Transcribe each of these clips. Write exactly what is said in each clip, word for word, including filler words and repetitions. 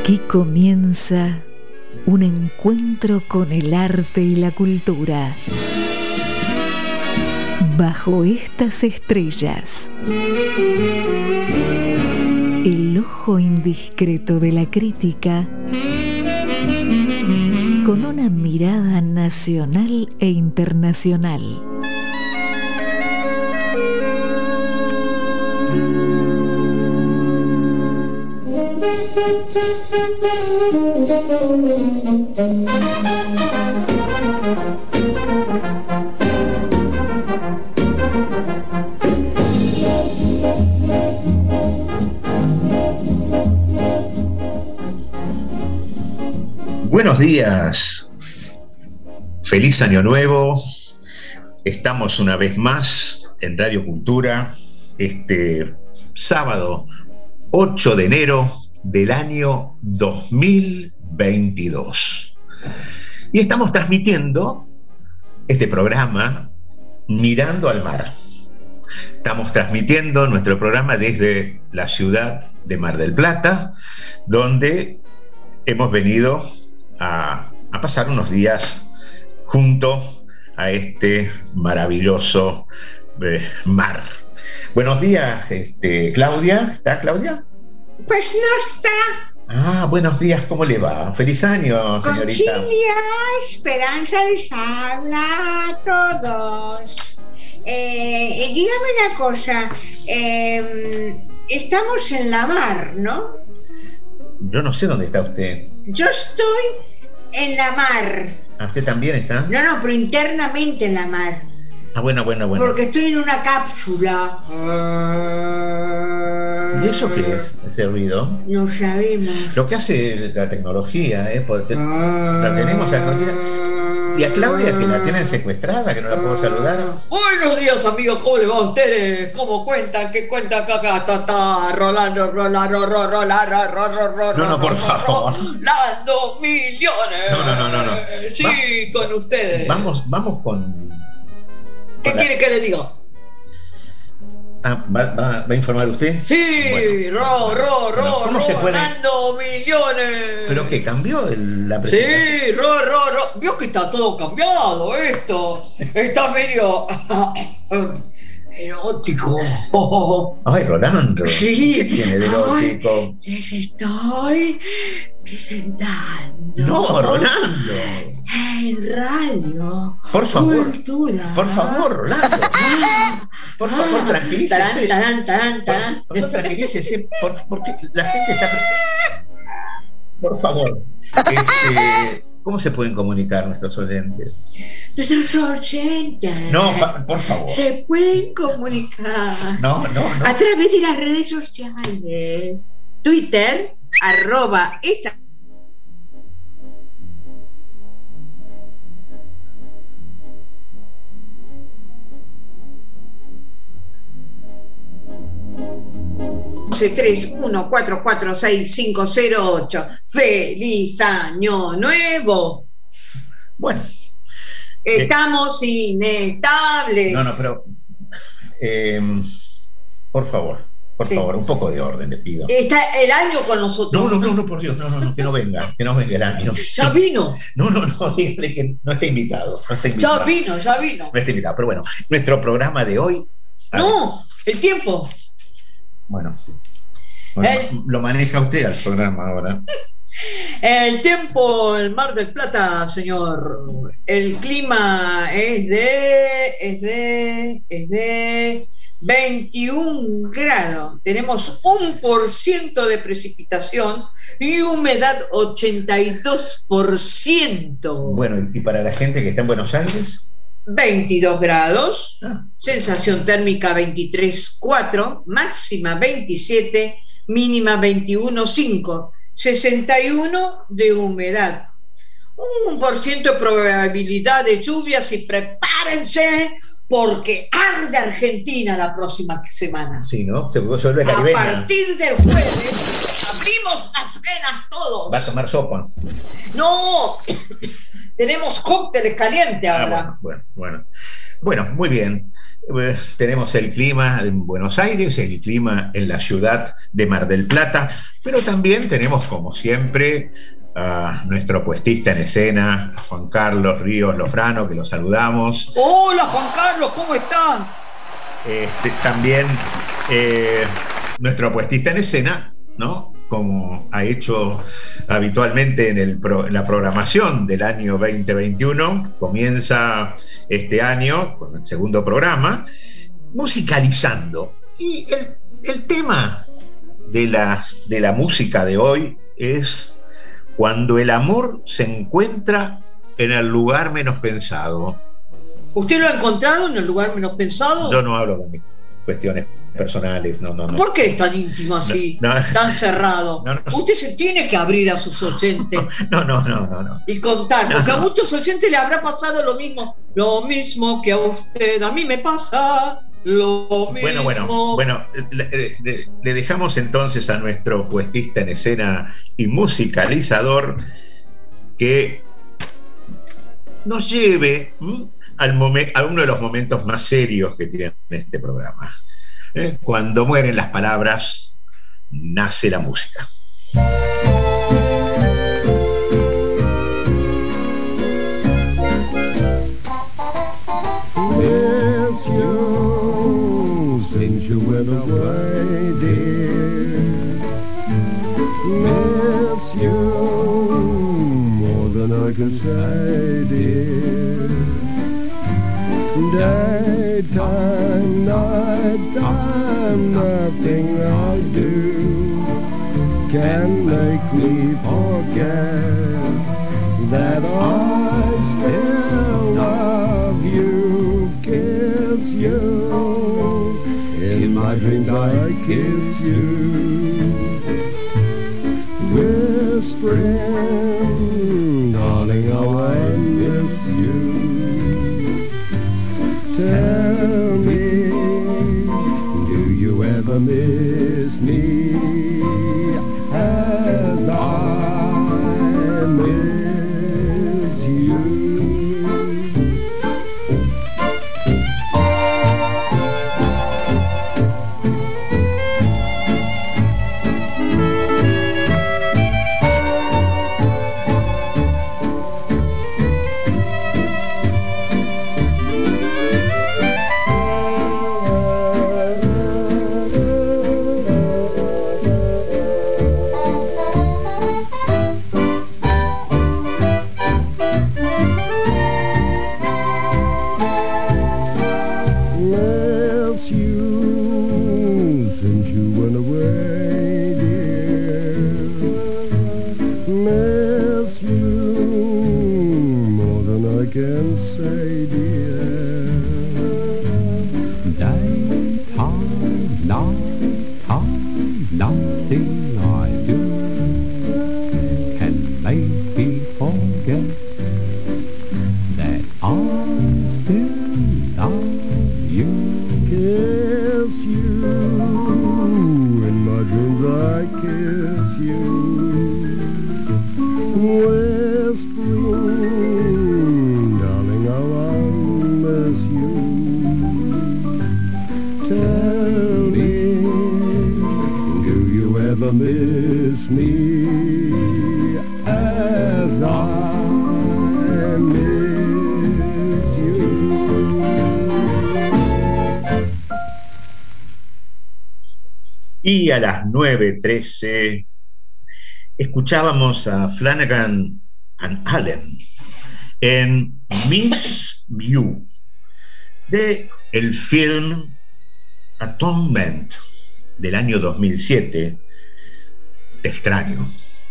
Aquí comienza un encuentro con el arte y la cultura. Bajo estas estrellas, el ojo indiscreto de la crítica, con una mirada nacional e internacional. Buenos días, feliz año nuevo. Estamos una vez más en Radio Cultura este sábado ocho de enero del año dos mil veintidós. Y estamos transmitiendo este programa mirando al mar. Estamos transmitiendo nuestro programa desde la ciudad de Mar del Plata, donde hemos venido a, a pasar unos días junto a este maravilloso eh, mar. Buenos días, este, Claudia. ¿Está Claudia? Pues no está. Ah, buenos días, ¿cómo le va? Feliz año, señorita. Concilia, Esperanza les habla a todos. Eh, dígame una cosa, eh, estamos en la mar, ¿no? Yo no sé dónde está usted. Yo estoy en la mar. ¿Ah, usted también está? No, no, pero internamente en la mar. Ah, bueno, bueno, bueno. Porque estoy en una cápsula. ¿Y eso qué es, ese ruido? No sabemos. Lo que hace la tecnología, ¿eh? Porque la tenemos a Claudia. Y a Claudia, que la tienen secuestrada, que no la puedo saludar. Buenos días, amigos, ¿cómo les va a ustedes? ¿Cómo cuentan? ¿Qué cuentan acá? Acá, ta, ta, Rolando, Rolando, Rolando, Rolando, Rolando. No, no, por favor. Rolando millones. No, no, no, no, no. Sí, Va, con ustedes. Vamos, vamos con. ¿Qué con quiere la... que le diga? Ah, ¿va, va, ¿va a informar usted? Sí, bueno, ro, ro, ro, bueno, ¿cómo ro, se puede? Rolando millones. ¿Pero qué? ¿Cambió el, la presentación? Sí, ro, ro, ro. Vio que está todo cambiado esto. Está medio erótico. Ay, Rolando. Sí. ¿Qué tiene de erótico? Ay, les estoy presentando. No, Rolando. En radio. Por favor. Cultura. Por favor, Rolando. Por favor, tranquilícese. Tarán, tarán, tarán, Por, por favor, tranquilícese. Por, porque la gente está. Por favor. Este, ¿cómo se pueden comunicar nuestros oyentes? Nuestros oyentes. No, pa, por favor. Se pueden comunicar. No, no, no. A través de las redes sociales. Twitter, arroba esta. tres uno cuatro cuatro seis cinco cero ocho. ¡Feliz año nuevo! Bueno. Estamos eh, inestables. No, no, pero eh, por favor, por sí. favor, un poco de orden le pido. Está el año con nosotros. No, no, no, no, por Dios, no, no, no, que no venga, que no venga el año. Ya vino. No, no, no, dígale que no está invitado, no está invitado. Ya vino, ya vino. No está invitado, pero bueno, nuestro programa de hoy. No, ver. El tiempo. Bueno, bueno el... lo maneja usted al programa ahora. El tiempo, el Mar del Plata, señor. El clima es de, es de, es de veintiún grados. Tenemos un por ciento de precipitación y humedad ochenta y dos por ciento. Bueno, ¿y para la gente que está en Buenos Aires? veintidós grados, ah. Sensación térmica veintitrés coma cuatro, máxima veintisiete, mínima veintiuno coma cinco. sesenta y uno de humedad, un por ciento de probabilidad de lluvias y prepárense porque arde Argentina la próxima semana. Sí, ¿no? Se vuelve caribeña. A partir del jueves abrimos las venas todos. Va a tomar sopa. No, tenemos cócteles calientes ahora. Ah, bueno, bueno, bueno. Bueno, muy bien. Eh, tenemos el clima en Buenos Aires, el clima en la ciudad de Mar del Plata, pero también tenemos, como siempre, a nuestro puestista en escena, a Juan Carlos Ríos Lofrano, que lo saludamos. Hola, Juan Carlos, ¿cómo están? Este, también eh, nuestro puestista en escena, ¿no? Como ha hecho habitualmente en, el pro, en la programación del año veinte veintiuno, comienza este año con el segundo programa, musicalizando. Y el, el tema de la, de la música de hoy es cuando el amor se encuentra en el lugar menos pensado. ¿Usted lo ha encontrado en el lugar menos pensado? Yo no hablo de mis cuestiones personales, no, no, no. ¿Por qué es tan íntimo así, no, no, tan cerrado? No, no, Usted se tiene que abrir a sus oyentes. No, no, no, no, no. Y contar, no, porque no. a muchos oyentes le habrá pasado lo mismo, lo mismo que a usted, a mí me pasa lo mismo. Bueno, bueno, bueno, le, le, le dejamos entonces a nuestro puestista en escena y musicalizador que nos lleve ¿m? al momen- a uno de los momentos más serios que tiene este programa. ¿Eh? Cuando mueren las palabras, nace la música. Miss you since you went away, dear. Miss you more than I can say, dear. Daytime, nighttime, nothing I do can make me forget that I still love you, kiss you. In my dreams I kiss you, whispering, darling, how I miss you. Tell me, do you ever miss me as I miss you? Y a las nueve trece escuchábamos a Flanagan and Allen en Miss You, de el film Atonement del año dos mil siete. Te extraño.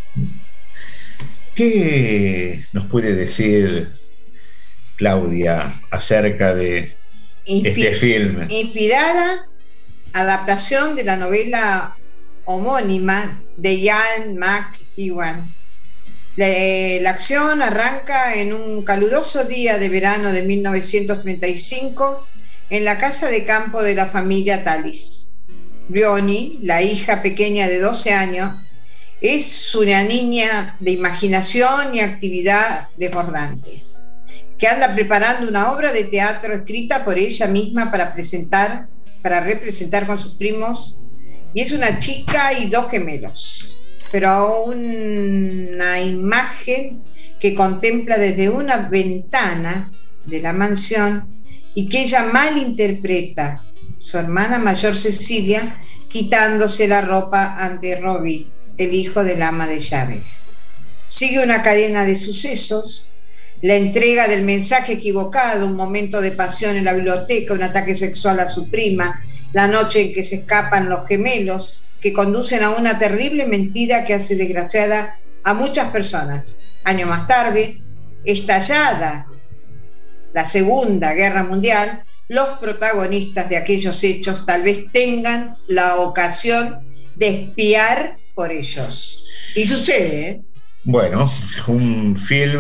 ¿Qué nos puede decir Claudia acerca de Inspi- este film? Inspirada adaptación de la novela homónima de Ian McEwan. La, eh, la acción arranca en un caluroso día de verano de mil novecientos treinta y cinco en la casa de campo de la familia Tallis. Briony, la hija pequeña de doce años, Es una niña de imaginación y actividad desbordantes, que anda preparando una obra de teatro escrita por ella misma para presentar, para representar con sus primos, y es una chica y dos gemelos, pero una imagen que contempla desde una ventana de la mansión y que ella malinterpreta, su hermana mayor Cecilia, quitándose la ropa ante Robbie, el hijo del ama de llaves. Sigue una cadena de sucesos, la entrega del mensaje equivocado, un momento de pasión en la biblioteca, un ataque sexual a su prima, la noche en que se escapan los gemelos, que conducen a una terrible mentira que hace desgraciada a muchas personas. Años más tarde, estallada la Segunda Guerra Mundial, los protagonistas de aquellos hechos tal vez tengan la ocasión de espiar por ellos. Y sucede, ¿eh? Bueno, un film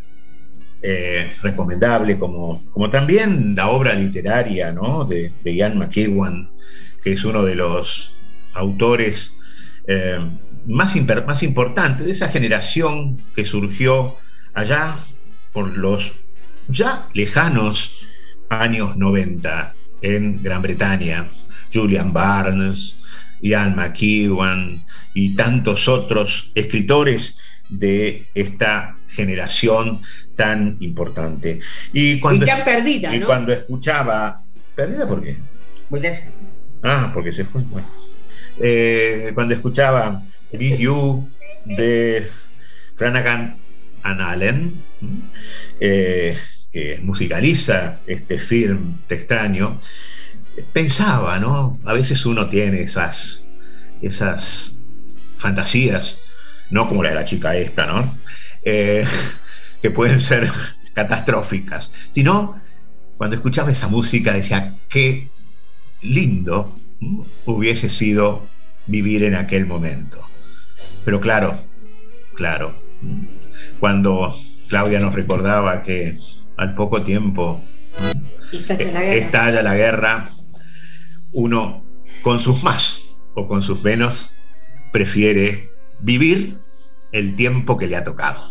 eh, recomendable, como, como también la obra literaria, ¿no?, de, de Ian McEwan, que es uno de los autores eh, más, imper, más importantes de esa generación que surgió allá por los ya lejanos años noventa en Gran Bretaña. Julian Barnes, Ian McEwan y tantos otros escritores de esta generación tan importante. Y cuando, y tan perdida, y ¿no? cuando escuchaba... ¿Perdida por qué? Pues es... Ah, porque se fue. Bueno. Eh, cuando escuchaba Be You de Flanagan and Allen, eh, que musicaliza este film Te extraño, pensaba, ¿no? A veces uno tiene esas, esas fantasías, no como la de la chica esta, ¿no? Eh, que pueden ser catastróficas, sino cuando escuchaba esa música decía, qué lindo hubiese sido vivir en aquel momento. Pero claro, claro, cuando Claudia nos recordaba que al poco tiempo estalla la guerra, estalla la guerra, uno con sus más o con sus menos prefiere vivir el tiempo que le ha tocado.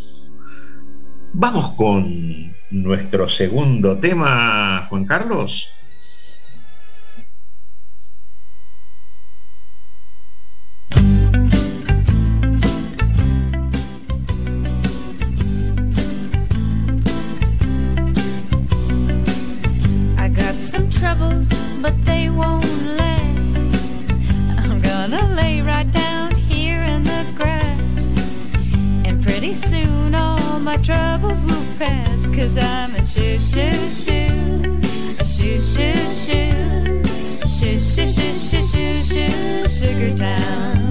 Vamos con nuestro segundo tema, Juan Carlos. I got some troubles, but they won't last. I'm gonna lay right down here in the grass, and pretty soon all my troubles will pass, 'cause I'm a shoo shoo shoo, a shoo shoo shoo, shoo shoo shoo shoo shoo shoo, Sugar Town.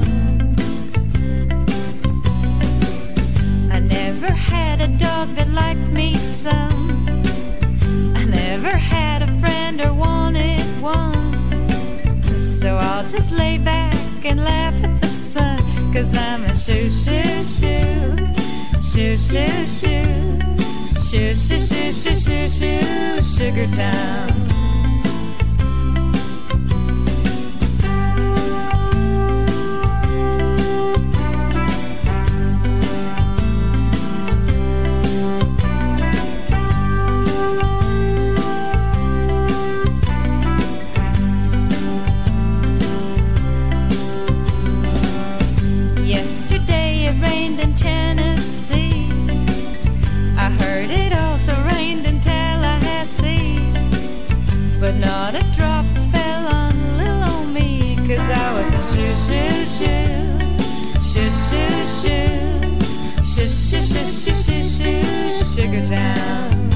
I never had a dog that liked me some. I never had a friend or wanted one. So I'll just lay back and laugh at the sun, 'cause I'm a shoo shoo shoo, shoo shoo shoo, shoo shoo shoo shoo shoo shoo, Sugar Town. But not a drop fell on little old me, 'cause I was a shoo shoo shoo, shoo shoo shoo, shoo shoo shoo shoo shoo shoo, Sugar Town.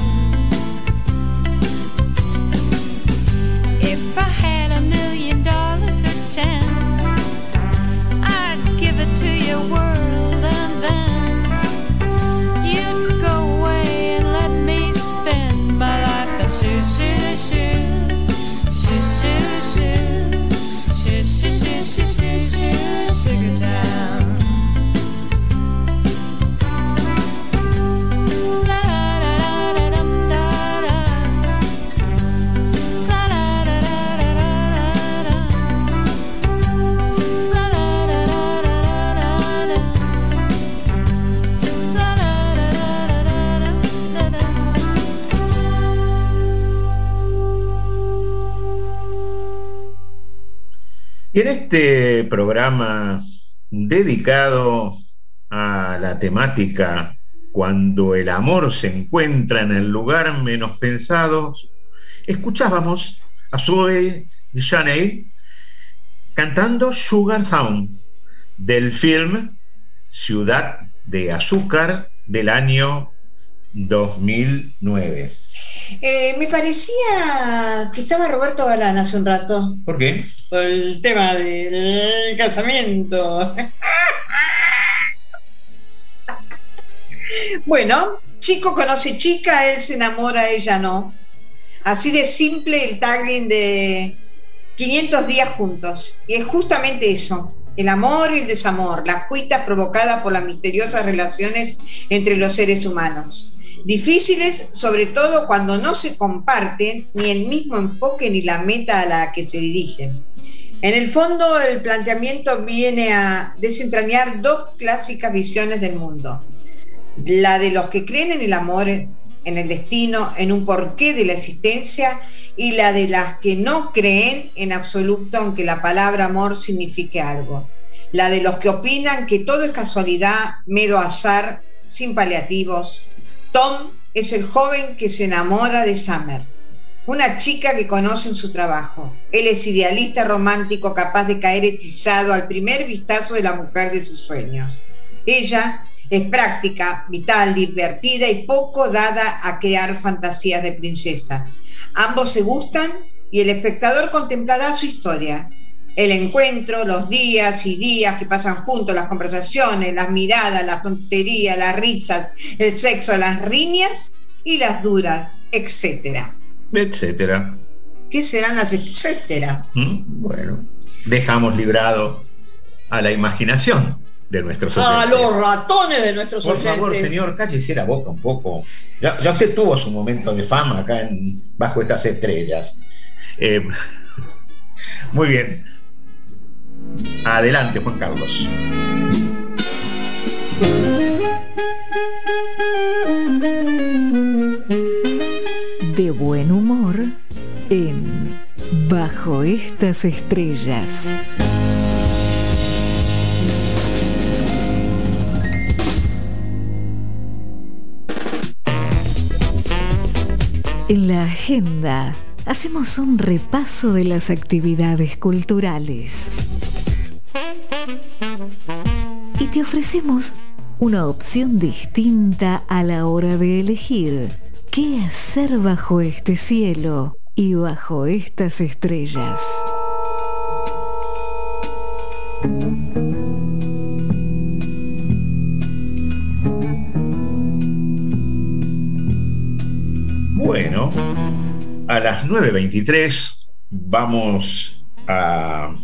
If I had a million dollars or ten, I'd give it to your world, and then you'd go away and let me spend my life a shoo shoo shoo, shoo shoo shoo, shoo shoo shoo shoo shoo, Sugar Town. Y en este programa dedicado a la temática cuando el amor se encuentra en el lugar menos pensado, escuchábamos a Zoe Deschanel cantando Sugar Town del film Ciudad de Azúcar del año dos mil nueve. Eh, me parecía que estaba Roberto Galán hace un rato. ¿Por qué? Por el tema del casamiento. Bueno, chico conoce chica, él se enamora, ella no. Así de simple el tagline de quinientos días juntos. Y es justamente eso, el amor y el desamor, las cuitas provocadas por las misteriosas relaciones entre los seres humanos. Difíciles, sobre todo cuando no se comparten ni el mismo enfoque ni la meta a la que se dirigen. En el fondo, el planteamiento viene a desentrañar dos clásicas visiones del mundo. La de los que creen en el amor, en el destino, en un porqué de la existencia, y la de las que no creen en absoluto, aunque la palabra amor signifique algo. La de los que opinan que todo es casualidad, mero azar, sin paliativos. Tom es el joven que se enamora de Summer, una chica que conoce en su trabajo. Él es idealista romántico capaz de caer hechizado al primer vistazo de la mujer de sus sueños. Ella es práctica, vital, divertida y poco dada a crear fantasías de princesa. Ambos se gustan y el espectador contemplará su historia. El encuentro, los días y días que pasan juntos, las conversaciones, las miradas, las tonterías, las risas, el sexo, las riñas y las duras, etcétera. Etcétera. ¿Qué serán las etcétera? ¿Mm? Bueno, dejamos librado a la imaginación de nuestros oyentes. A los ratones de nuestros Por oyentes. favor, señor, cállese la boca un poco. Ya, ya usted tuvo su momento de fama acá en Bajo estas estrellas. Eh, muy bien. Adelante, Juan Carlos. De buen humor en Bajo estas estrellas. En la agenda hacemos un repaso de las actividades culturales y te ofrecemos una opción distinta a la hora de elegir qué hacer bajo este cielo y bajo estas estrellas. Bueno, a las nueve veintitrés vamos a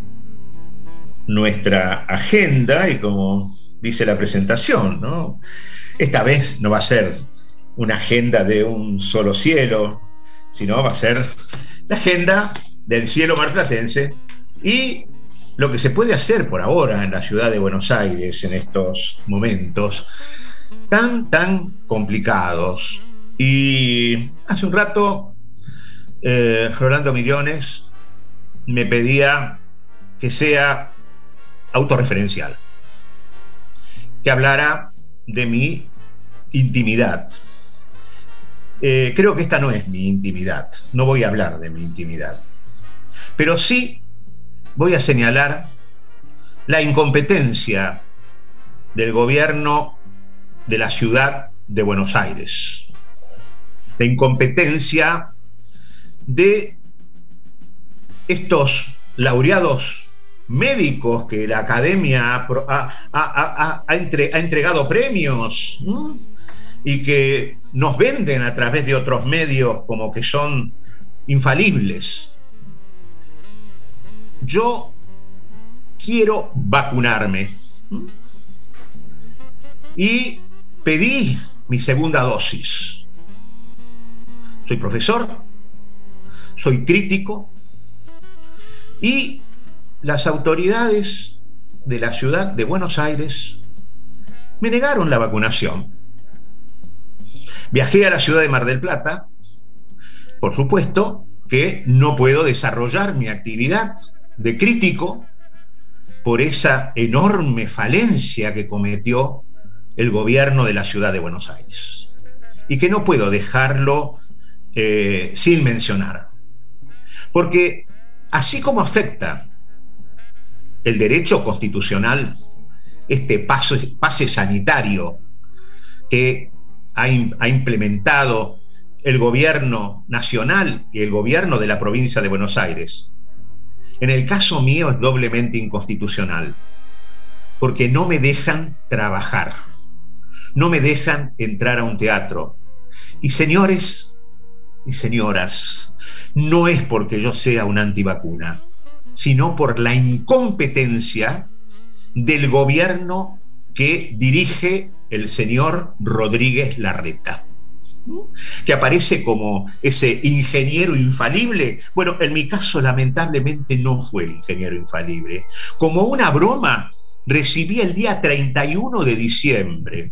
nuestra agenda y como dice la presentación, ¿no? Esta vez no va a ser una agenda de un solo cielo, sino va a ser la agenda del cielo marplatense y lo que se puede hacer por ahora en la ciudad de Buenos Aires en estos momentos tan, tan complicados. Y hace un rato eh, Rolando Millones me pedía que sea autorreferencial, que hablara de mi intimidad. Eh, creo que esta no es mi intimidad, no voy a hablar de mi intimidad, pero sí voy a señalar la incompetencia del gobierno de la ciudad de Buenos Aires, la incompetencia de estos laureados médicos que la academia ha, ha, ha, ha, entre, ha entregado premios, ¿no? Y que nos venden a través de otros medios como que son infalibles. Yo quiero vacunarme, ¿no? Y pedí mi segunda dosis. Soy profesor, soy crítico y las autoridades de la ciudad de Buenos Aires me negaron la vacunación. Viajé a la ciudad de Mar del Plata, por supuesto que no puedo desarrollar mi actividad de crítico por esa enorme falencia que cometió el gobierno de la ciudad de Buenos Aires, y que no puedo dejarlo eh, sin mencionar, porque así como afecta el derecho constitucional, este pase, pase sanitario que ha, ha implementado el gobierno nacional y el gobierno de la provincia de Buenos Aires, en el caso mío es doblemente inconstitucional, porque no me dejan trabajar, no me dejan entrar a un teatro. Y señores y señoras, no es porque yo sea un antivacuna, sino por la incompetencia del gobierno que dirige el señor Rodríguez Larreta, que aparece como ese ingeniero infalible. Bueno, en mi caso lamentablemente no fue el ingeniero infalible. Como una broma, recibí el día treinta y uno de diciembre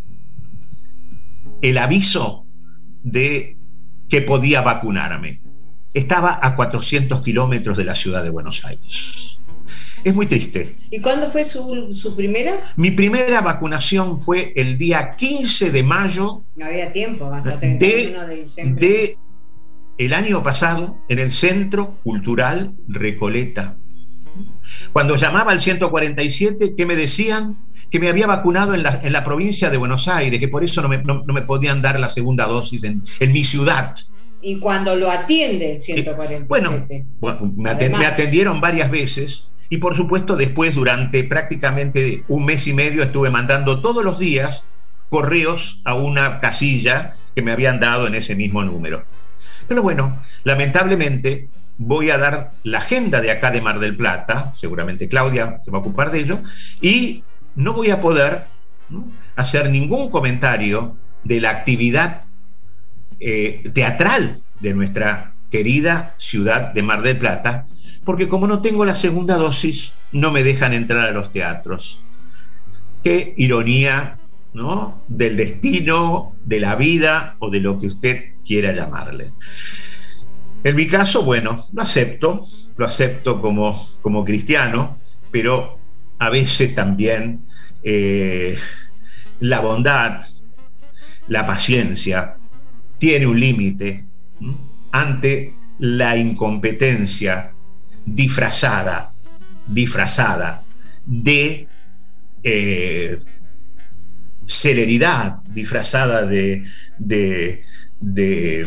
el aviso de que podía vacunarme. Estaba a cuatrocientos kilómetros de la ciudad de Buenos Aires. Es muy triste. ¿Y cuándo fue su, su primera? Mi primera vacunación fue el día quince de mayo. No había tiempo, hasta treinta y uno de diciembre. De el año pasado, en el Centro Cultural Recoleta. Cuando llamaba al ciento cuarenta y siete, ¿qué me decían? Que me había vacunado en la, en la provincia de Buenos Aires, que por eso no me, no, no me podían dar la segunda dosis en, en mi ciudad. ¿Y cuando lo atiende el ciento cuarenta y siete? Bueno, bueno me, atend, me atendieron varias veces. Y por supuesto después, durante prácticamente un mes y medio, estuve mandando todos los días correos a una casilla que me habían dado en ese mismo número. Pero bueno, lamentablemente voy a dar la agenda de acá de Mar del Plata, seguramente Claudia se va a ocupar de ello, y no voy a poder, ¿no?, hacer ningún comentario de la actividad eh, teatral de nuestra querida ciudad de Mar del Plata, porque como no tengo la segunda dosis, no me dejan entrar a los teatros. Qué ironía, ¿no?, del destino, de la vida o de lo que usted quiera llamarle. En mi caso, bueno, lo acepto, lo acepto como, como cristiano, pero a veces también eh, la bondad, la paciencia, tiene un límite ante la incompetencia disfrazada, disfrazada de eh, celeridad, disfrazada de, de, de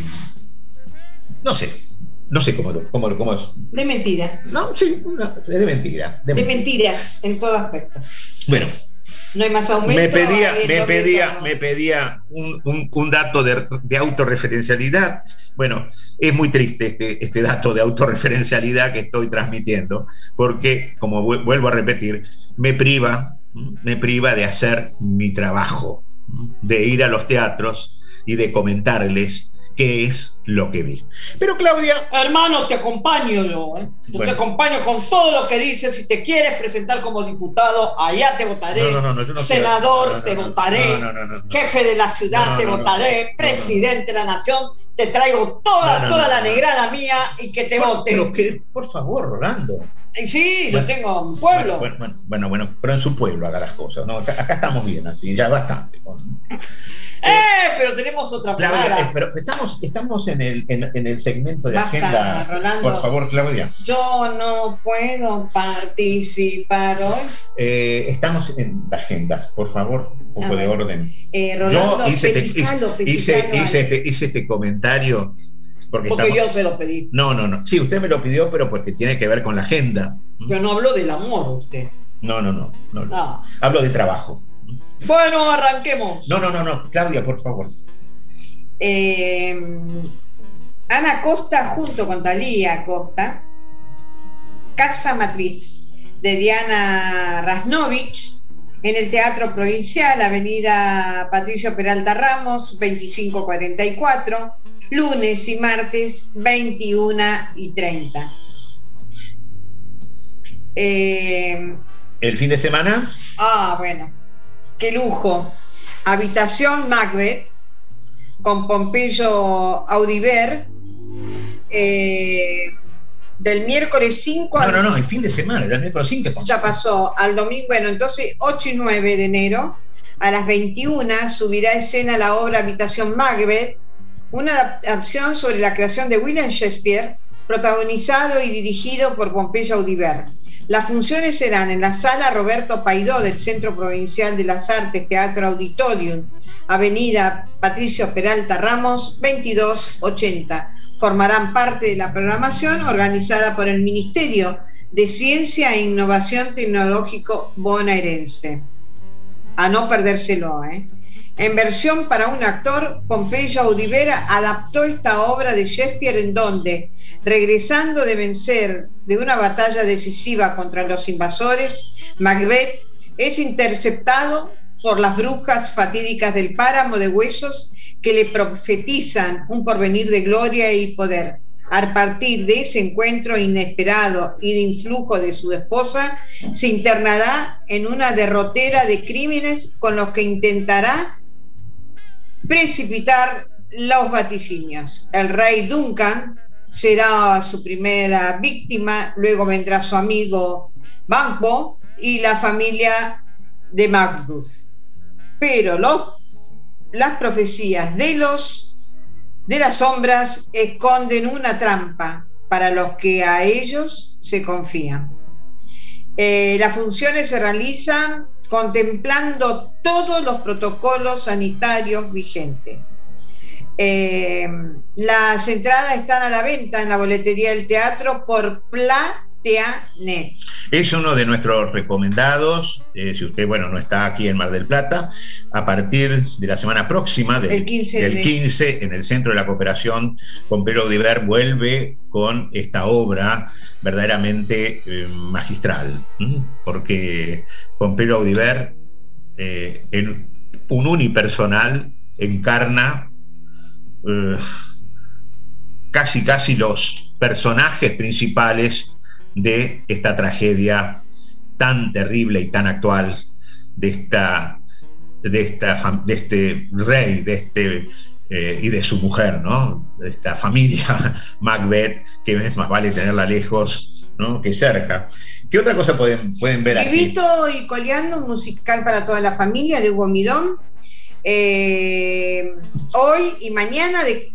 no sé, no sé cómo, cómo, cómo es. De mentira. No, sí, no, es de mentira. De, de mentiras en todo aspecto. Bueno. No hay más aumento. Me pedía, me pedía, me pedía un, un, un dato de, de autorreferencialidad. Bueno, es muy triste este, este dato de autorreferencialidad que estoy transmitiendo, porque, como vuelvo a repetir, me priva, me priva de hacer mi trabajo, de ir a los teatros y de comentarles qué es lo que vi. Pero Claudia... Hermano, te acompaño yo, ¿eh? Yo bueno. te acompaño con todo lo que dices. Si te quieres presentar como diputado, allá te votaré. No, no, no, yo no Senador, no, no, te no, votaré. No, no, no, no, no. Jefe de la ciudad, no, te no, votaré. No, no, Presidente de la nación, te traigo toda, no, no, toda no, la no. negrada mía y que te vote. Pero que, por favor, Rolando. Sí, bueno, yo tengo un pueblo. Bueno, bueno, bueno, bueno, pero en su pueblo haga las cosas, ¿no? Acá, acá estamos bien, así, ya bastante, ¿no? Eh, pero tenemos otra Claudia, palabra. eh, pero estamos, estamos en, el, en, en el segmento de Basta, agenda. Rolando. Por favor, Claudia. Yo no puedo participar hoy. Eh, estamos en la agenda, por favor, un poco A de ver. orden. Eh, Rolando, Yo hice este, pellizcalo, hice, pellizcalo hice, al- este, hice este comentario porque, Porque estamos... yo se lo pedí. No, no, no. Sí, usted me lo pidió, pero porque tiene que ver con la agenda. Pero no habló del amor usted. No, no, no. no, no. Ah. Hablo de trabajo. Bueno, arranquemos. No, no, no, no. Claudia, por favor. Eh, Ana Costa junto con Talía Costa, Casa Matriz de Diana Rasnovich, en el Teatro Provincial, Avenida Patricio Peralta Ramos, veinticinco cuarenta y cuatro, lunes y martes, veintiuno y treinta. Eh, ¿El fin de semana? ah, bueno, qué lujo. Habitación Macbeth, con Pompeyo Audiver, eh, del miércoles cinco No, al... no, no, el fin de semana, el miércoles cinco. Ya pasó, al domingo, bueno, entonces ocho y nueve de enero, a las veintiuna, subirá a escena la obra Habitación Macbeth, una adaptación sobre la creación de William Shakespeare, protagonizado y dirigido por Pompeyo Audibert. Las funciones serán en la Sala Roberto Pairó del Centro Provincial de las Artes, Teatro Auditorium, Avenida Patricio Peralta Ramos, veintidós ochenta. Formarán parte de la programación organizada por el Ministerio de Ciencia e Innovación Tecnológico bonaerense. A no perdérselo, ¿eh? En versión para un actor, Pompeyo Audibert adaptó esta obra de Shakespeare en donde, regresando de vencer de una batalla decisiva contra los invasores, Macbeth es interceptado por las brujas fatídicas del páramo de huesos que le profetizan un porvenir de gloria y poder. A partir de ese encuentro inesperado y de influjo de su esposa, se internará en una derrotera de crímenes con los que intentará precipitar los vaticinios. El rey Duncan será su primera víctima, luego vendrá su amigo Banquo y la familia de Macduff. Pero los, las profecías de los de las sombras esconden una trampa para los que a ellos se confían. Eh, las funciones se realizan contemplando todos los protocolos sanitarios vigentes. Eh, las entradas están a la venta en la boletería del teatro por Plateanet. Es uno de nuestros recomendados, eh, si usted, bueno, no está aquí en Mar del Plata, a partir de la semana próxima, del, el quince, del de... quince, en el Centro de la Cooperación, Pompeyo Audibert vuelve con esta obra verdaderamente eh, magistral, ¿m? porque Pompeyo Audibert, eh, en un unipersonal, encarna eh, casi casi los personajes principales de esta tragedia tan terrible y tan actual de esta de esta de este rey, de este eh, y de su mujer, ¿no? De esta familia Macbeth, que es más vale tenerla lejos, ¿no?, que cerca. ¿Qué otra cosa pueden, pueden ver aquí? Vivito y Coleando, un musical para toda la familia de Hugo Midón. Eh, hoy y mañana de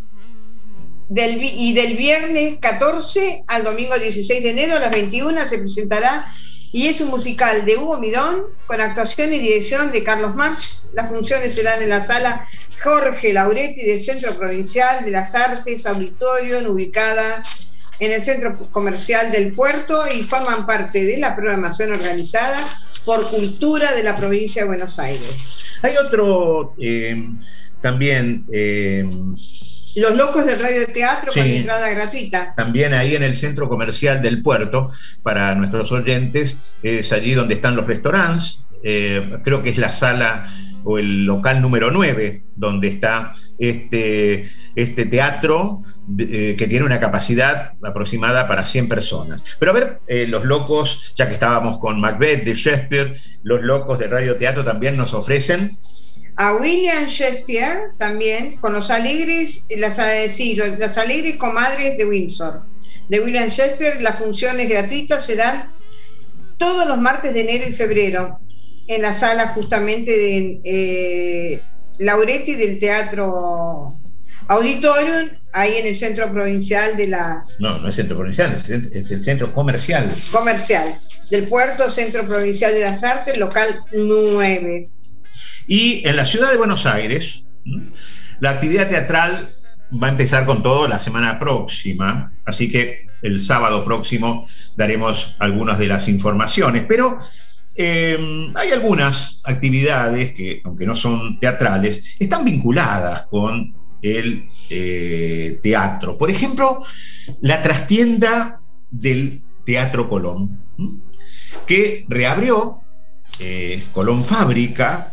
Del, y del viernes catorce al domingo dieciséis de enero a las veintiuna se presentará, y es un musical de Hugo Midón con actuación y dirección de Carlos March. Las funciones serán en la sala Jorge Lauretti del Centro Provincial de las Artes Auditorium, ubicada en el Centro Comercial del Puerto, y forman parte de la programación organizada por Cultura de la provincia de Buenos Aires. Hay otro eh, también... Eh, Los Locos del Radio Teatro, sí, con entrada gratuita. También ahí en el Centro Comercial del Puerto, para nuestros oyentes, es allí donde están los restaurantes, eh, creo que es la sala o el local número nueve, donde está este, este teatro eh, que tiene una capacidad aproximada para cien personas. Pero a ver, eh, los Locos, ya que estábamos con Macbeth de Shakespeare, los Locos de Radio Teatro también nos ofrecen a William Shakespeare también, con los alegres, las, sí, las alegres comadres de Windsor, de William Shakespeare. Las funciones gratuitas se dan todos los martes de enero y febrero en la sala justamente de eh, Lauretti del Teatro Auditorium, ahí en el Centro Provincial de las... No, no es Centro Provincial, es el, es el Centro Comercial. Comercial, del Puerto, Centro Provincial de las Artes, local nueve. Y en la ciudad de Buenos Aires, la actividad teatral va a empezar con todo la semana próxima, así que el sábado próximo daremos algunas de las informaciones, pero eh, hay algunas actividades que, aunque no son teatrales, están vinculadas con el eh, teatro. Por ejemplo, la trastienda del Teatro Colón, que reabrió eh, Colón Fábrica,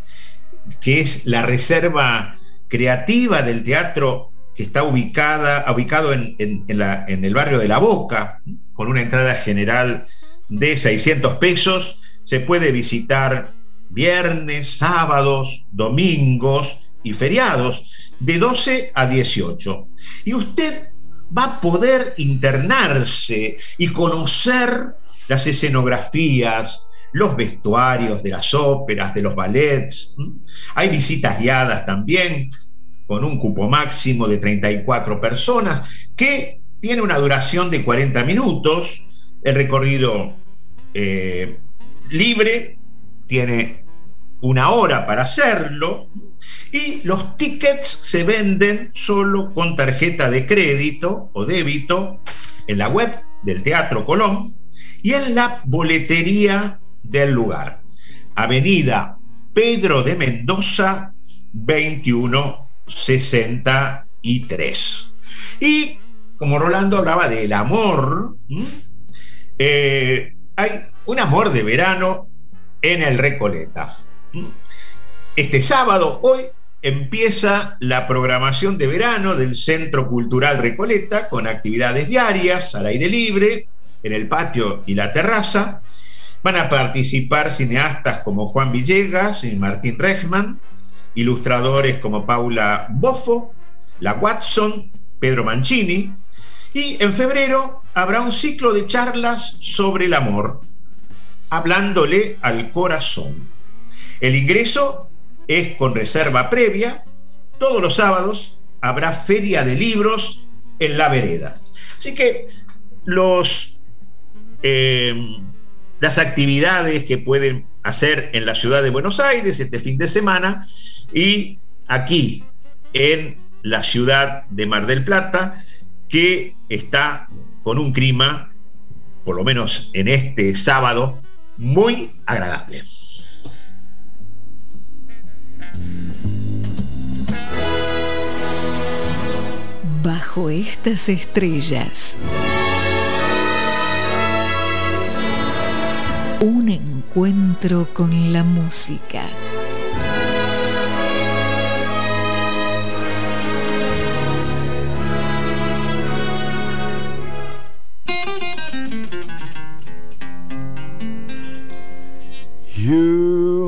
que es la reserva creativa del teatro que está ubicada, ubicado en, en, en, la, en el barrio de La Boca, con una entrada general de seiscientos pesos. Se puede visitar viernes, sábados, domingos y feriados de doce a dieciocho. Y usted va a poder internarse y conocer las escenografías, los vestuarios de las óperas, de los ballets. Hay visitas guiadas también, con un cupo máximo de treinta y cuatro personas, que tiene una duración de cuarenta minutos. El recorrido eh, libre tiene una hora para hacerlo, y los tickets se venden solo con tarjeta de crédito o débito en la web del Teatro Colón y en la boletería del lugar. Avenida Pedro de Mendoza veintiuno sesenta y tres. Y como Rolando hablaba del amor, eh, hay un amor de verano en el Recoleta. Este sábado, hoy, empieza la programación de verano del Centro Cultural Recoleta, con actividades diarias al aire libre, en el patio y la terraza. Van a participar cineastas como Juan Villegas y Martín Rechman, ilustradores como Paula Boffo, La Watson, Pedro Mancini, y en febrero habrá un ciclo de charlas sobre el amor, hablándole al corazón. El ingreso es con reserva previa. Todos los sábados habrá feria de libros en la vereda. Así que los, eh, las actividades que pueden hacer en la ciudad de Buenos Aires este fin de semana, y aquí en la ciudad de Mar del Plata, que está con un clima, por lo menos en este sábado, muy agradable. Bajo estas estrellas, un encuentro con la música. You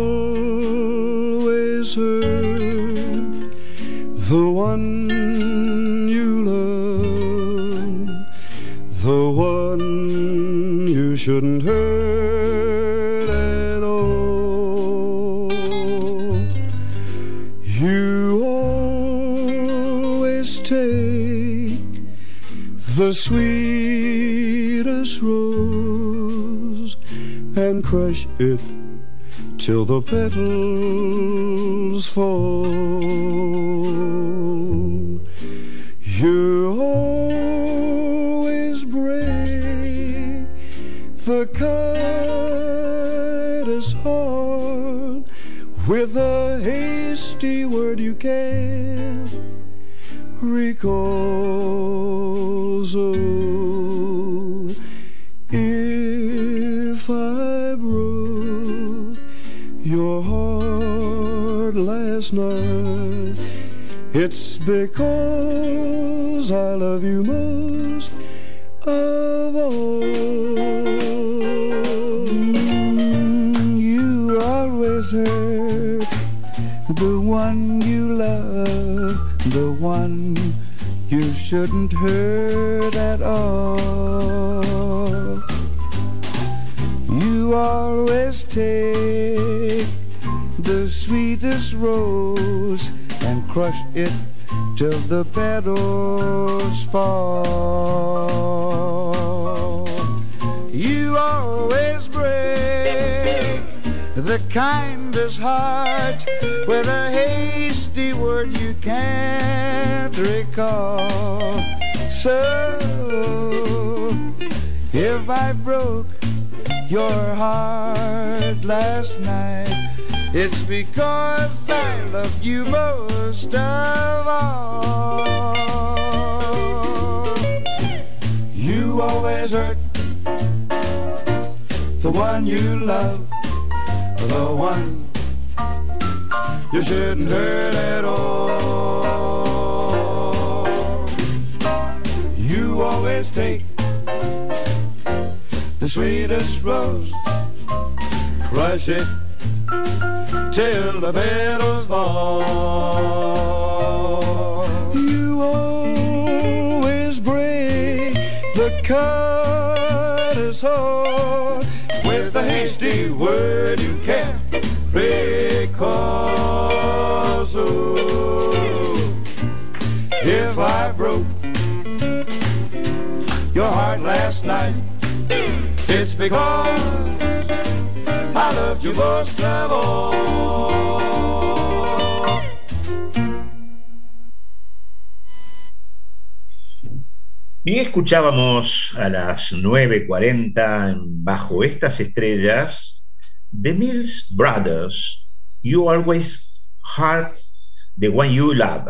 always heard the one you love, the one you shouldn't hurt at all. You always take the sweetest rose and crush it till the petals fall. You always break the kindest heart with a hasty word you can't recall. So if I broke your heart last night, it's because I love you most of all. Mm, you always hurt the one you love, the one you shouldn't hurt at all. You always take the sweetest rose and crush it till the petals fall. You always break the kindest heart with a hasty word you can't recall. So if I broke your heart last night, it's because I loved you most of all. You always hurt the one you love, the one you shouldn't hurt at all. You always take the sweetest rose, crush it till the petals fall. You always cut is hard. With a hasty word you can't recall. So if I broke your heart last night, it's because I loved you most of all. Y escuchábamos a las nueve cuarenta Bajo estas estrellas, The Mills Brothers, You Always Heart the One You Love.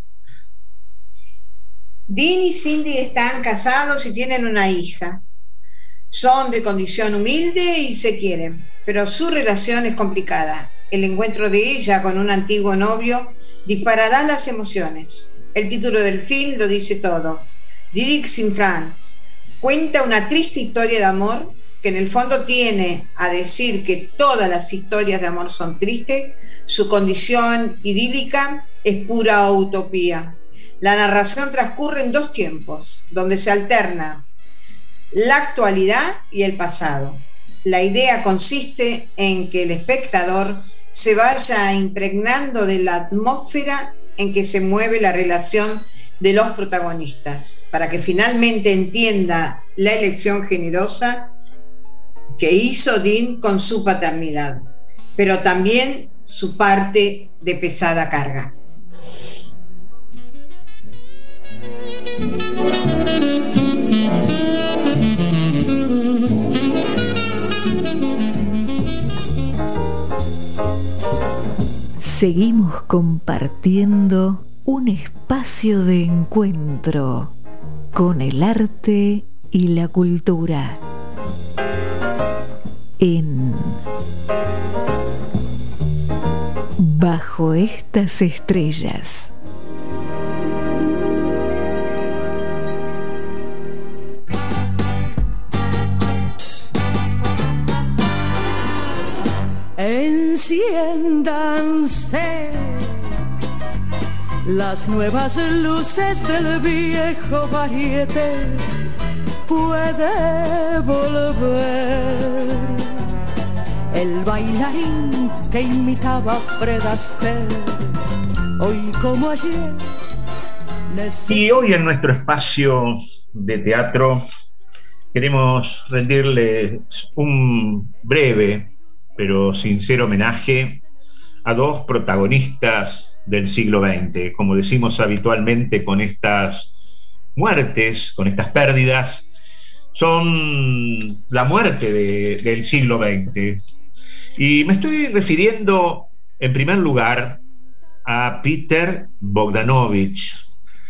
Dean y Cindy están casados y tienen una hija. Son de condición humilde y se quieren, pero su relación es complicada. El encuentro de ella con un antiguo novio disparará las emociones. El título del film lo dice todo. Lyrics in France cuenta una triste historia de amor que en el fondo tiene a decir que todas las historias de amor son tristes. Su condición idílica es pura utopía. La narración transcurre en dos tiempos, donde se alterna la actualidad y el pasado. La idea consiste en que el espectador se vaya impregnando de la atmósfera en que se mueve la relación de los protagonistas, para que finalmente entienda la elección generosa que hizo Dean con su paternidad, pero también su parte de pesada carga. Seguimos compartiendo un espacio de encuentro con el arte y la cultura en Bajo estas estrellas. Enciéndanse las nuevas luces del viejo variete, puede volver el bailarín que imitaba a Fred Astaire, hoy como ayer. Y hoy en nuestro espacio de teatro queremos rendirles un breve pero sincero homenaje a dos protagonistas del siglo veinte, como decimos habitualmente con estas muertes, con estas pérdidas, son la muerte de, del siglo veinte. Y me estoy refiriendo en primer lugar a Peter Bogdanovich.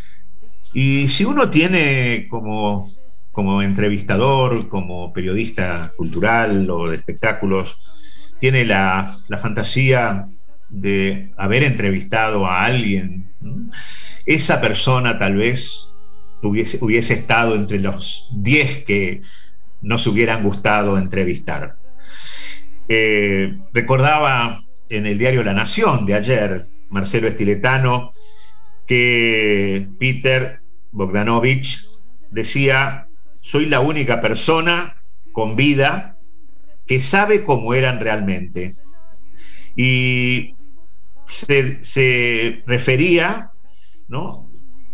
Y si uno tiene como, como entrevistador, como periodista cultural o de espectáculos, tiene la, la fantasía de haber entrevistado a alguien, ¿no? Esa persona tal vez hubiese, hubiese estado entre los diez que nos hubieran gustado entrevistar. Eh, recordaba en el diario La Nación de ayer, Marcelo Estiletano, que Peter Bogdanovich decía: soy la única persona con vida que sabe cómo eran realmente. Y se, se refería, ¿no?,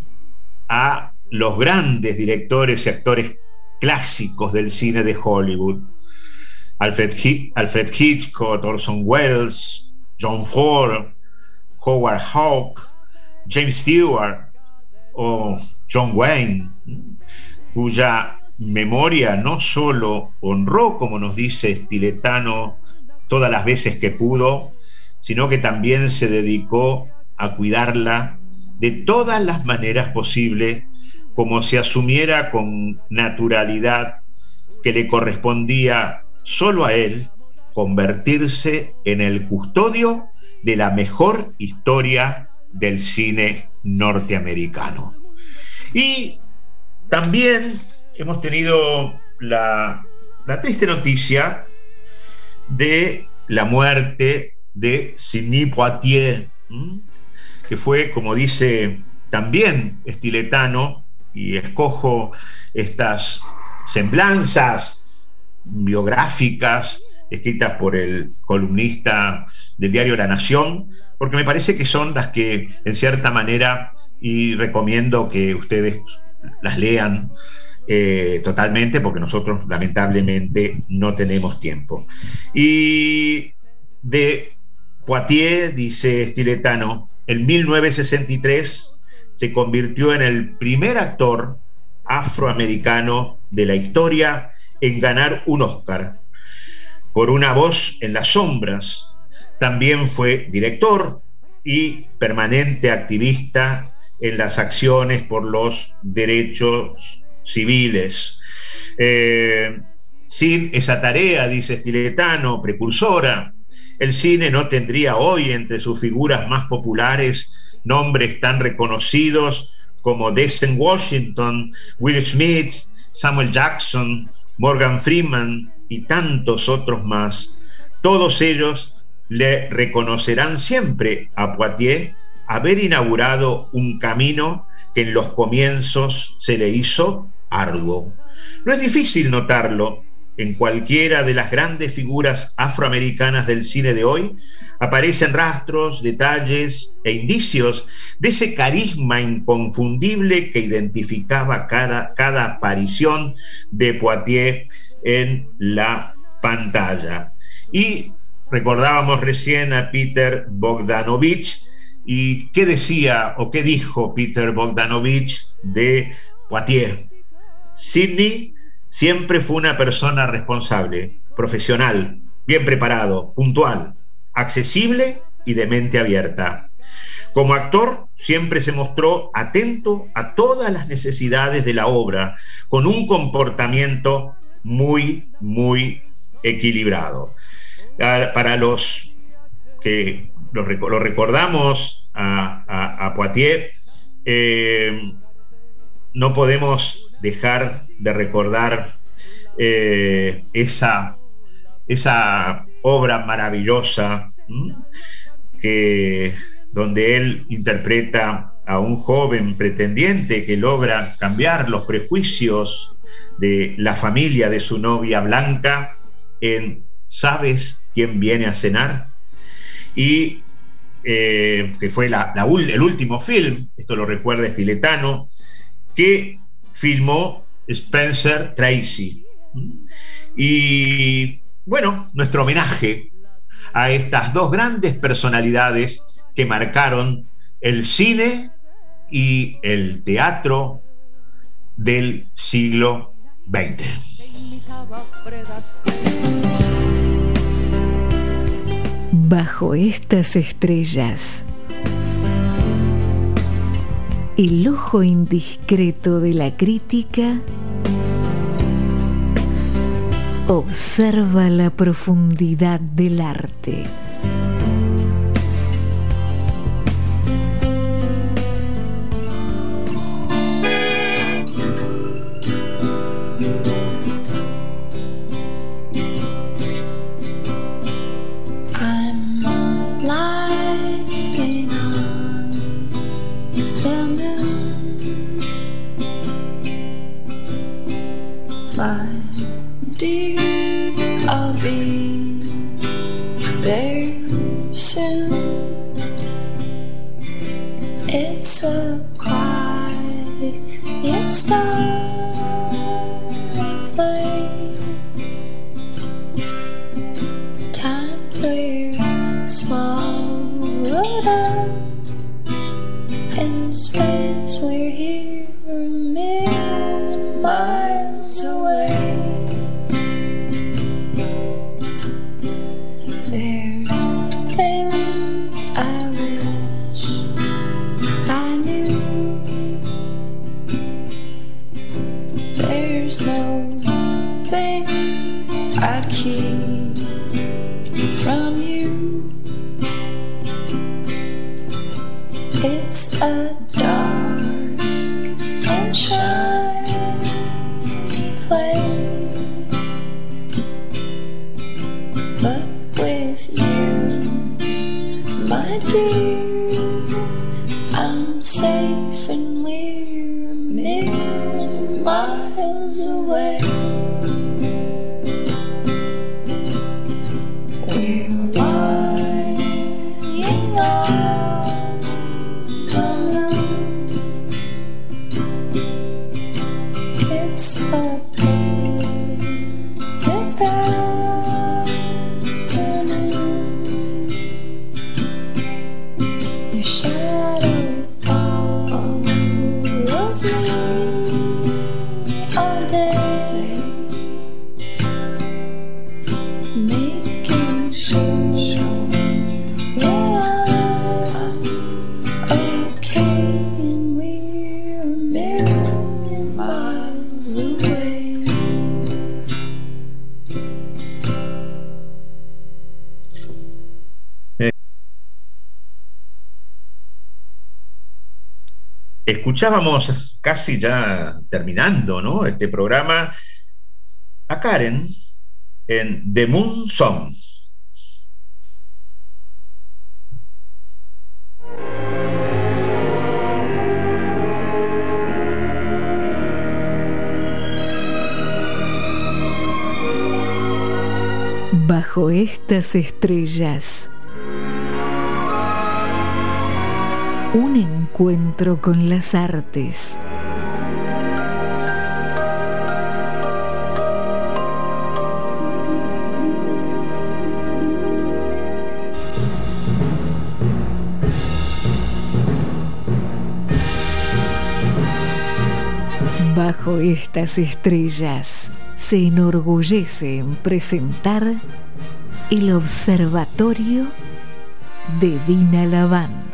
a los grandes directores y actores clásicos del cine de Hollywood: Alfred, Alfred Hitchcock, Orson Welles, John Ford, Howard Hawks, James Stewart o John Wayne, cuya memoria no solo honró, como nos dice Estiletano, todas las veces que pudo, sino que también se dedicó a cuidarla de todas las maneras posibles, como si asumiera con naturalidad que le correspondía solo a él convertirse en el custodio de la mejor historia del cine norteamericano. Y también hemos tenido la, la triste noticia de la muerte de Sidney Poitier, ¿m? que fue, como dice también Estiletano, y escojo estas semblanzas biográficas escritas por el columnista del diario La Nación, porque me parece que son las que, en cierta manera, y recomiendo que ustedes las lean eh, totalmente, porque nosotros lamentablemente no tenemos tiempo. Y de Poitiers, dice Stiletano, en mil novecientos sesenta y tres se convirtió en el primer actor afroamericano de la historia en ganar un Oscar por Una voz en las sombras. También fue director y permanente activista en las acciones por los derechos civiles. Eh, sin esa tarea, dice Stiletano, precursora, el cine no tendría hoy entre sus figuras más populares nombres tan reconocidos como Denzel Washington, Will Smith, Samuel Jackson, Morgan Freeman y tantos otros más. Todos ellos le reconocerán siempre a Poitiers haber inaugurado un camino que en los comienzos se le hizo arduo. No es difícil notarlo. En cualquiera de las grandes figuras afroamericanas del cine de hoy aparecen rastros, detalles e indicios de ese carisma inconfundible que identificaba cada, cada aparición de Poitiers en la pantalla. Y recordábamos recién a Peter Bogdanovich, y qué decía o qué dijo Peter Bogdanovich de Poitiers. Sidney siempre fue una persona responsable, profesional, bien preparado, puntual, accesible y de mente abierta. Como actor, siempre se mostró atento a todas las necesidades de la obra, con un comportamiento muy, muy equilibrado. Para los que lo, lo recordamos a, a, a Poitiers, eh, no podemos dejar de recordar eh, esa, esa obra maravillosa ¿m? que donde él interpreta a un joven pretendiente que logra cambiar los prejuicios de la familia de su novia Blanca en ¿Sabes quién viene a cenar? Y eh, que fue la, la, el último film, esto lo recuerda Stiletano, que filmó Spencer Tracy. Y bueno, nuestro homenaje a estas dos grandes personalidades que marcaron el cine y el teatro del siglo veinte. Bajo estas estrellas, el ojo indiscreto de la crítica observa la profundidad del arte. My dear, I'll be there soon. It's a quiet yet starry place. Times we're swallowed up in space. We're here a million miles away. There's things I wish I knew. There's no thing I'd keep from you. It's a dark and shiny place, but with you, my dear, I'm safe and we're a million escuchábamos casi ya terminando, ¿no?, este programa a Karen en The Moon Song. Bajo estas estrellas, un encuentro con las artes. Bajo estas estrellas se enorgullece en presentar el Observatorio de Dina Lavand.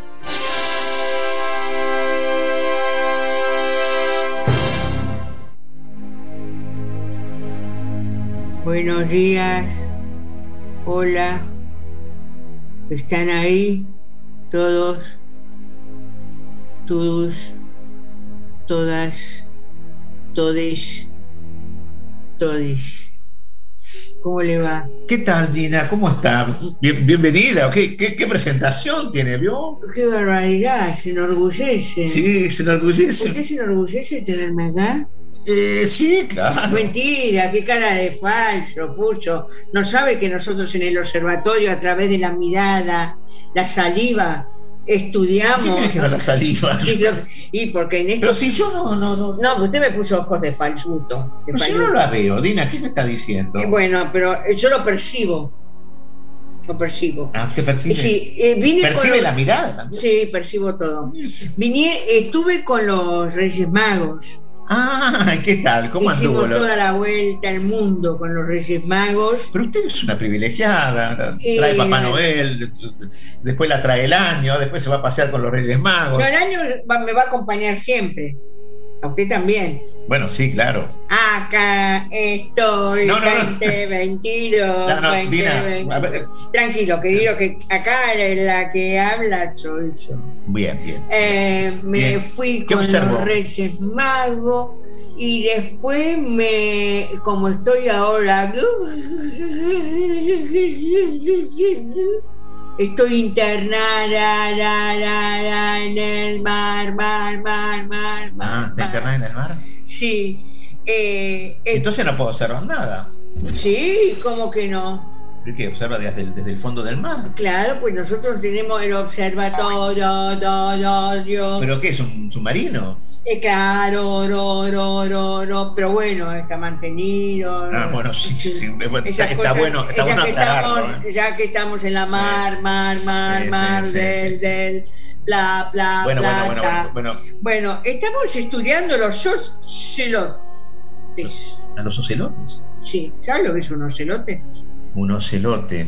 Buenos días, hola, ¿están ahí todos, todos, todas, todes, todes? ¿Cómo le va? ¿Qué tal, Dina? ¿Cómo está? Bien, bienvenida. ¿Qué, qué, ¿Qué presentación tiene, vio? ¡Qué barbaridad! Se enorgullece. Sí, se enorgullece. ¿Usted se enorgullece de tenerme acá? Eh, sí, claro. Mentira, qué cara de falso, Pucho. ¿No sabe que nosotros en el observatorio, a través de la mirada, la saliva, estudiamos? ¿Qué tiene que ver la saliva? Y, lo, y porque en esto... Pero si yo no... No, no, no, usted me puso ojos de falsuto. De pero si yo no la veo, Dina, ¿qué me está diciendo? Eh, bueno, pero yo lo percibo. Lo percibo. Ah, ¿qué percibe? Sí, eh, vine ¿Percibe con la mirada también? Sí, percibo todo. Vine, estuve con los Reyes Magos. Ah, ¿qué tal? ¿Cómo Hicimos anduvo? toda la vuelta al mundo con los Reyes Magos. Pero usted es una privilegiada, Eh, trae Papá Noel, después la trae el año, después se va a pasear con los Reyes Magos. No, el año va- me va a acompañar siempre. A usted también. Bueno, sí, claro. Acá estoy, No, no, no. veinte veintidós, No, no, veinte, Dina, veinte. a ver. Tranquilo, querido, que acá la que habla soy yo. Bien, bien. Eh, me Bien. fui ¿Qué con observó? los Reyes Magos y después me, como estoy ahora, estoy internada en el mar, mar, mar, mar, Ah, ¿está mar. internada en el mar? Sí. Eh, eh, Entonces no puedo observar nada. sí, ¿cómo que no? ¿Pero qué? ¿Observa desde el, desde el fondo del mar? Claro, pues nosotros tenemos el observatorio, do, do, do. ¿Pero qué? ¿Es un submarino? Eh, claro, ro, ro, ro, ro, pero bueno, está mantenido. Ah, bueno, sí, sí, sí. Bueno, Esas está, cosas, está bueno, está ya bueno que aclararlo. estamos, ¿eh? ya que estamos en la mar, mar, mar, Sí, sí, mar, sí, del, sí. del, bla, bla, Bueno, bla, bueno, bueno, bla. bueno, bueno. Bueno, estamos estudiando los ocelotes. ¿A los ocelotes? Sí, ¿sabes lo que es un ocelote? Un ocelote.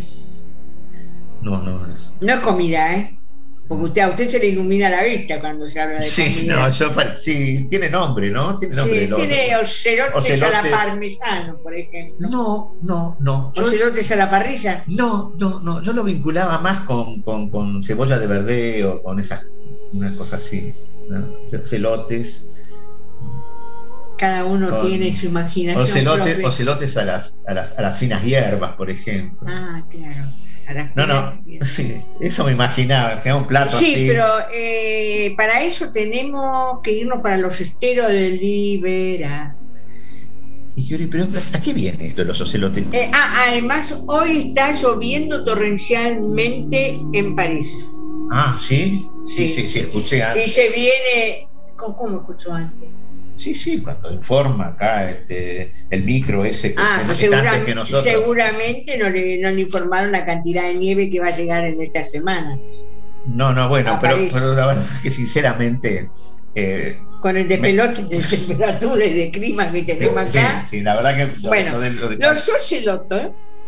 No, no. No es comida, ¿eh? Porque usted, a usted se le ilumina la vista cuando se habla de Sí, comida. no, yo, pare- sí, tiene nombre, ¿no? Tiene nombre. Sí, el oso. tiene ocelotes, Ocelotes. a la parmesano, por ejemplo. No, no, no. Yo- Ocelotes a la parrilla. no, no, no. Yo lo vinculaba más con, con, con cebolla de verdeo, con esas, una cosa así, ¿no? Ocelotes. Cada uno Con- tiene su imaginación Ocelote, propia. ocelotes a las, a, las, a las finas hierbas, por ejemplo. Ah, claro. A las No, no, finas. sí, eso me imaginaba, que era un plato Sí, así. pero eh, para eso tenemos que irnos para los esteros del Libera. Y yo le pero ¿a qué viene esto de los ocelotes? Eh, ah, además, hoy está lloviendo torrencialmente en París. Ah, ¿sí? Sí, Sí. sí, sí, escuché Y antes. se viene. ¿Cómo, cómo escuchó antes? Sí, sí, cuando informa acá este, el micro ese que Ah, que pues está antes segura- que nosotros. seguramente no le, no le informaron la cantidad de nieve que va a llegar en esta semana. No, no, bueno, a pero, París. pero la verdad es que sinceramente. eh, Con el despelote de temperaturas y de clima que tenemos sí, acá. sí, la verdad que. lo- Bueno, lo de- lo de- los ocelotes,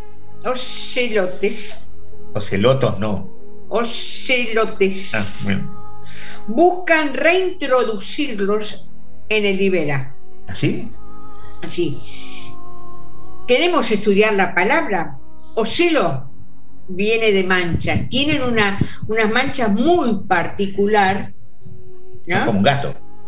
ocelotes, Ocelotos no. ocelotes, Ah, bueno. buscan reintroducirlos en el Libera. ¿Así? Así. Queremos estudiar la palabra. Ocelo viene de manchas. Tienen una, unas manchas muy particular, Son como ¿no? un gato.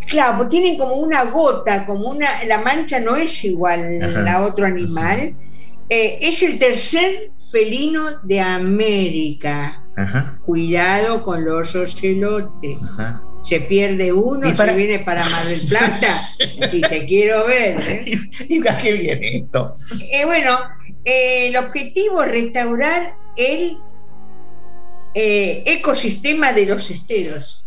Claro, pues tienen como una gota, como una, la mancha no es igual Ajá. a otro animal. Eh, es el tercer felino de América. Ajá, Cuidado con los ocelotes. ajá. Se pierde uno, Y para- se viene para Mar del Plata. Si te quiero ver. ¿eh? ¿Y a qué viene esto? Eh, bueno, eh, el objetivo es restaurar el eh, ecosistema de los esteros.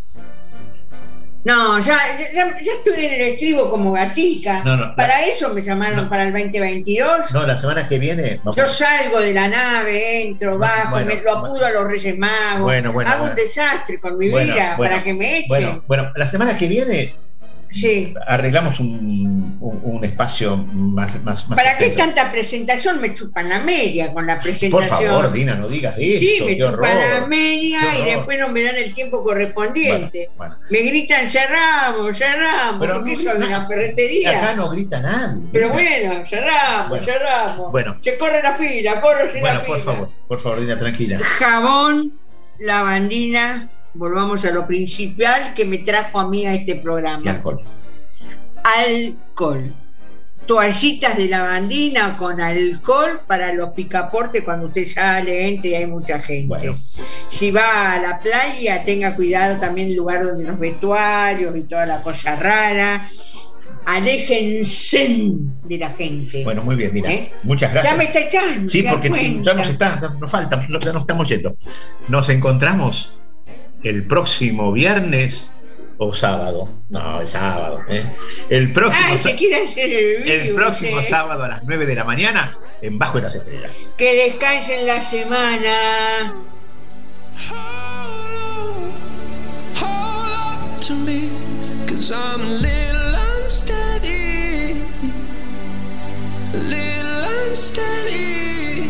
No, ya, ya, ya estoy en el estribo como gatica. No, no, para la- eso me llamaron no. para el veinte veintidós. No, la semana que viene. vamos- Yo salgo de la nave, entro, bajo, Bueno, me lo apuro bueno. a los Reyes Magos. Bueno, bueno, hago bueno. un desastre con mi Bueno, vida bueno, para que me echen. Bueno, bueno, la semana que viene Sí. arreglamos un, un, un espacio más, más, más ¿Para qué extenso. tanta presentación? Me chupan la media con la Por presentación. favor, Dina, no digas eso. Sí, me qué chupan horror. la media Qué y horror. después no me dan el tiempo correspondiente. Bueno, bueno. Me gritan, cerramos, cerramos, Pero porque no eso es grita- una ferretería. Acá no grita nadie. Pero bueno, cerramos, Bueno, cerramos. bueno. Se corre la fila, corre la Bueno, fila. por favor, por favor, Dina, tranquila. Jabón, lavandina, volvamos a lo principal que me trajo a mí a este programa. Y alcohol. Alcohol. Toallitas de lavandina con alcohol para los picaportes cuando usted sale, entre y hay mucha gente. Bueno. Si va a la playa, tenga cuidado también el lugar donde los vestuarios y toda la cosa rara. Aléjense de la gente. Bueno, muy bien, Dina. ¿Eh? Muchas gracias. Ya me está echando. Sí, ¿se da porque cuenta? ya nos está, nos falta, ya nos estamos yendo. Nos encontramos el próximo viernes o sábado. No, es sábado. ¿eh? El próximo, Ay, sa- se quiere hacer el vivo, el próximo sí. sábado a las nueve de la mañana en Bajo de las Estrellas. Que descansen la semana. Hold up to me, cause I'm a little unsteady, a little unsteady.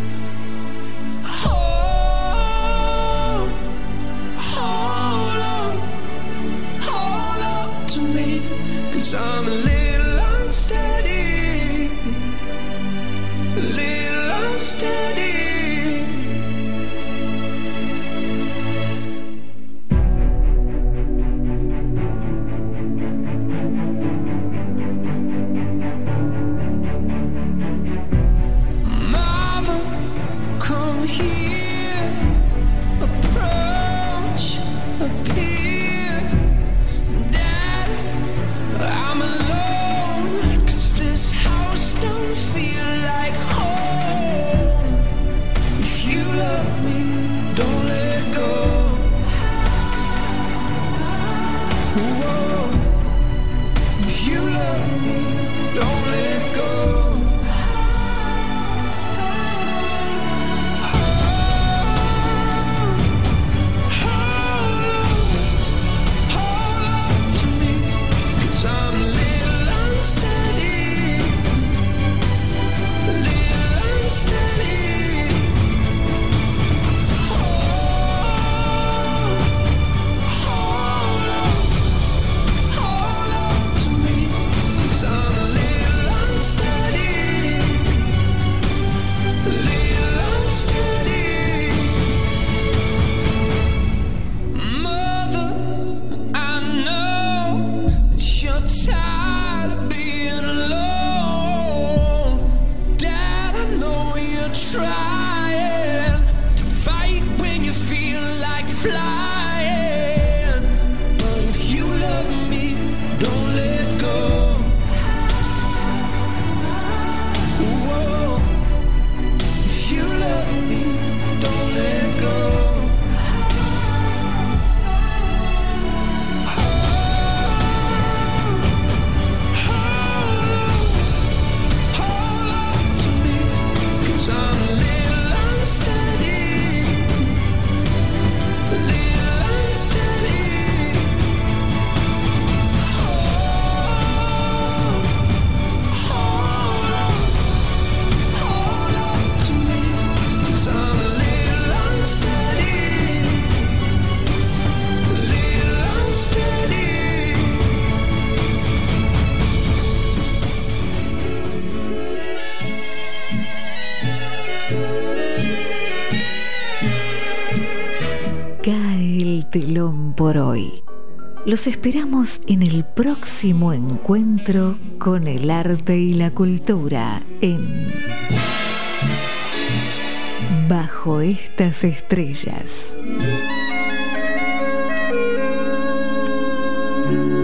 Hold, hold up, hold up to me, cause I'm a little unsteady, a little unsteady. Mama, come here, approach, appear. Dad, I'm alone, 'cause this house don't feel like home. If you love me, don't let go. Whoa. If you love me, don't let go. Mother, I know that you're tired of being alone. Dad, I know you're trying to fight when you feel like flying. But if you love me, don't let go. Whoa. If you love me, don't let go. Cae el telón por hoy. Los esperamos en el próximo encuentro con el arte y la cultura en Bajo estas estrellas.